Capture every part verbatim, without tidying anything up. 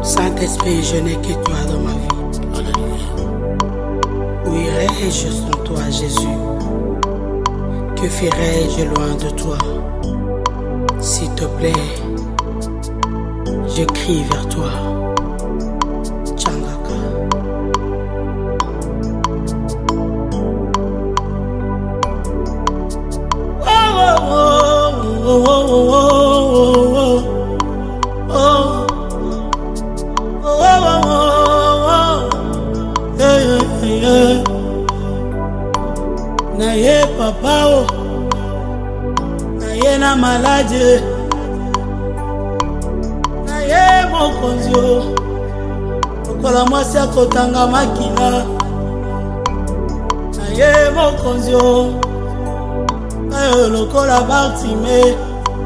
Saint-Esprit, je n'ai que toi dans ma vie. Où irais-je sans toi, Jésus? Que ferais-je loin de toi? S'il te plaît, je crie vers toi. Tchangaka. Oh, oh, oh, oh, oh, oh, oh, oh. Naye papa o, naye na malade, naye mokonzi o, lokola mwasi akotanga makila, naye mokonzi o, naye lokola Bartime,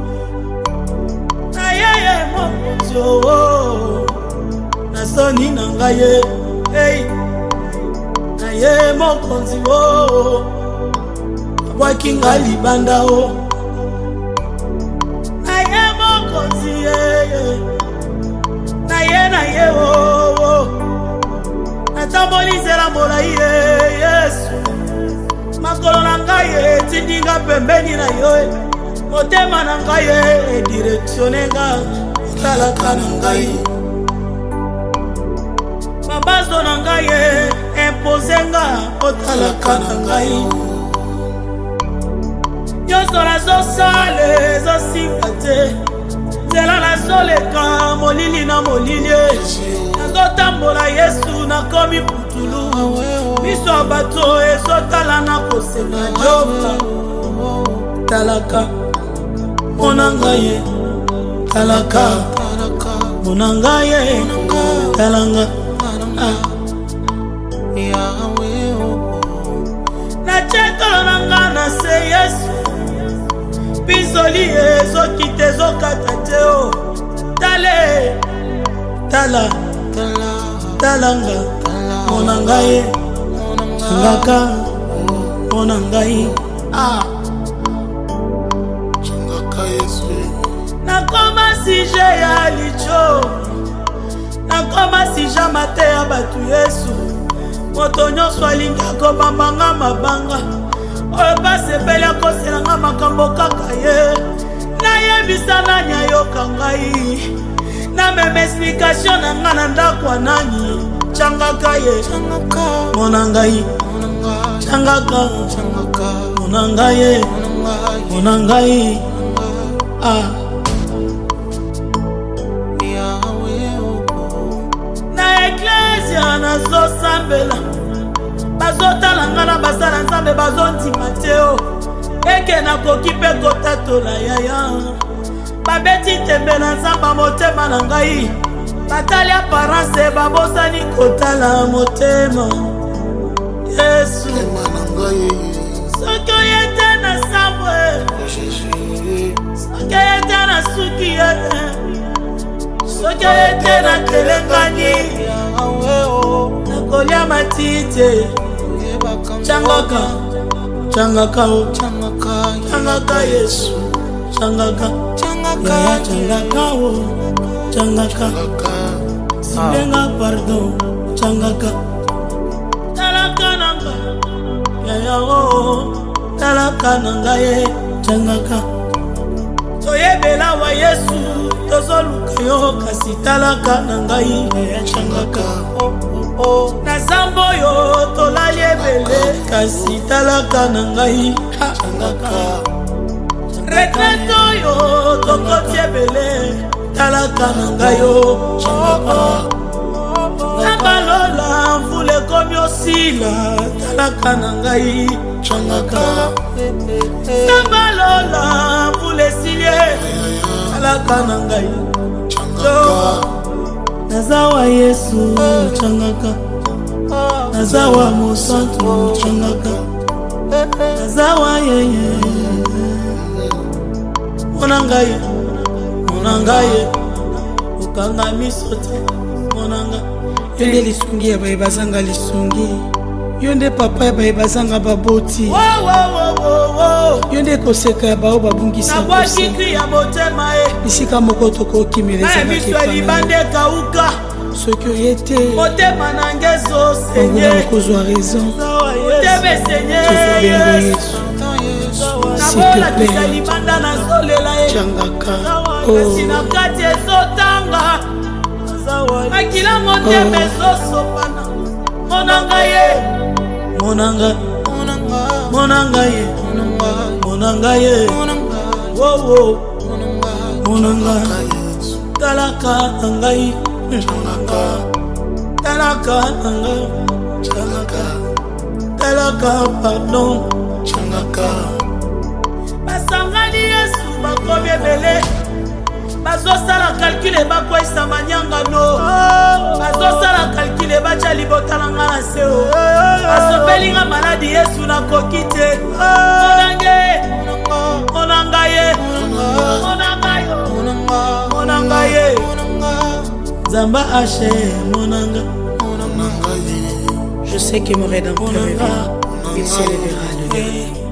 naye mokonzi o, nasoni na ngaye, hey, naye mokonzi o, wakinga libanda o, naye mokonzi ye, naye naye o, natambolizela molai ye Yesu, makolo na ngai etindinga pembeni na yo, motema na ngai edirectione nga otalaka na ngai, mabazo na ngai impose nga otalaka na ngai. Nyonso nazosala ezosimba te, nzela nazoleka molili na molili, nazotambola Yesu nakomi putulu, miso ya bato ezotala na kosenga Jehova. Talaka mona ngai, talaka mona ngai, talanga na chekolo na nga na se Yesu, bizoli ezokite ezokata te o, tale tala talanga mona ngai, changaka mona ngai, changaka Yesu. nakoma sije ya licho, nakoma sija mate ya batu Yesu, moto nyonso alingi akobambanga mabanga, oyo basepeli akoselanga makambo kaka ye, nayebisa nani ayoka ngai, namema explikation na nga na ndako nani, changaka ye mona ngai, changaka mona ngai, mona ngai, ah. Na eklesia nazosambela, bazotala nga na basala nzambe bazondima te o, eke nakoki mpe kotatola yaya, babeti tembe na nzamba motema na ngai, batali aparence babosani kotala motema Yesu. Soki oyete na sambwe, soki oyete na suki yete, soki oyete na telengani, nakolia matite, changaka changaka o, changaka Yesu, changaka changaka changaka o, changaka silenga pardon, changaka talaka nanga yaya o, talaka nanga ye, changaka toyebela wa Yesu, tozoluka yo kasi talaka nanga ye, changaka na zambo yo tolali ebele kasi talaka na ngai, changaka retraite yo tokoti ebele talaka na ngai yo, changaka nabalola mvula ekomi osila talaka na ngai, changaka nabalola mvula esilie talaka na ngai, changaka nazawa Yesu, changaka nazawa mosantu, changaka nazawa yeye, mona ngai mona ngai, ukanga miso te mona ngai, yonde lisungi ya baye bazanga lisungi, yonde papa ya baye bazanga baboti, yo nde koseka bao babungisa nabwaki kri ya motema e bisika moko tokokimela biso libande kauka soki oye te motema nange ezosenye okozwa raison motema esenye nabolakisa libanda nazolela ye kasi na kati ezotanga makila motema ezosopana monanga ye monanga monanga ye monanga ye wowo monanga talaka ngai talaka ngai talaka pardon basangani yesu bakomi ebele bazosala kalkule bakwesa manyangano bazosala kalkule batya libota na nga na se o basopelinga maladi yesu nakoki te monange monanga ye monanga yo monanga ye zamba ashe monanga je sais que mon rédempteur est vivant il s'élèvera de